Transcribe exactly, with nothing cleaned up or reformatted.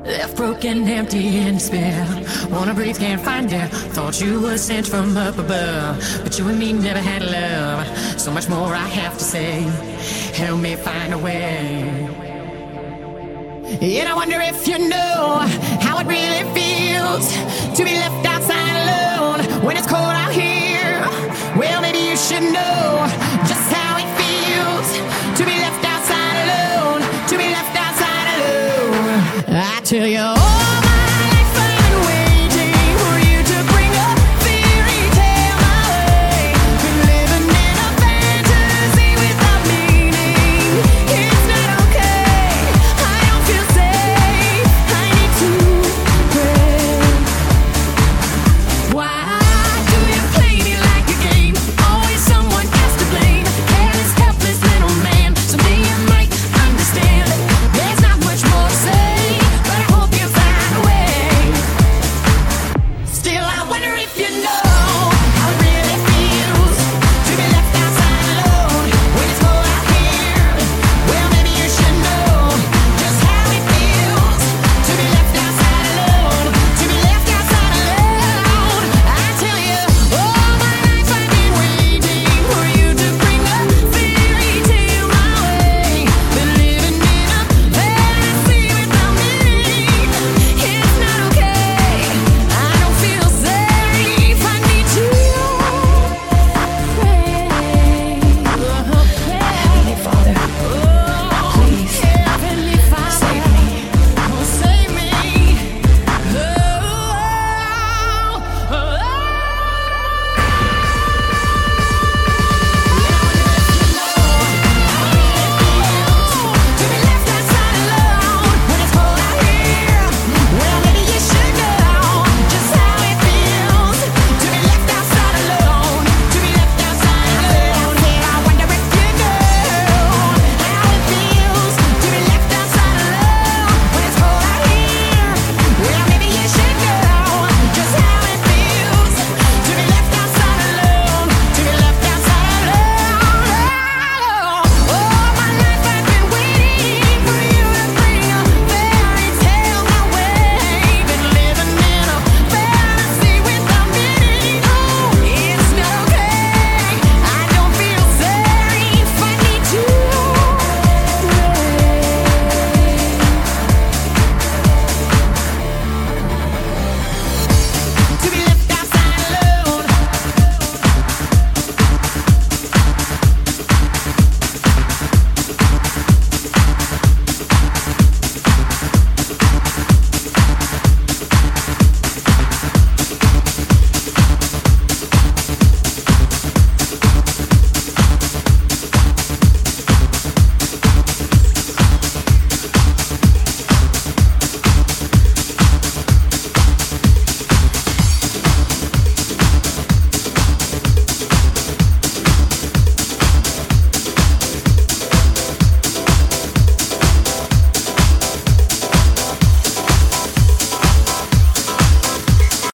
Left broken, empty, in despair. Wanna breathe, can't find air. Thought you were sent from up above, but you and me never had love. So much more I have to say. Help me find a way. And I wonder if you know how it really feels to be left outside alone when it's cold out here. Well, maybe you should know just how it feels to be left outside alone, to be left outside alone. I tell you, oh,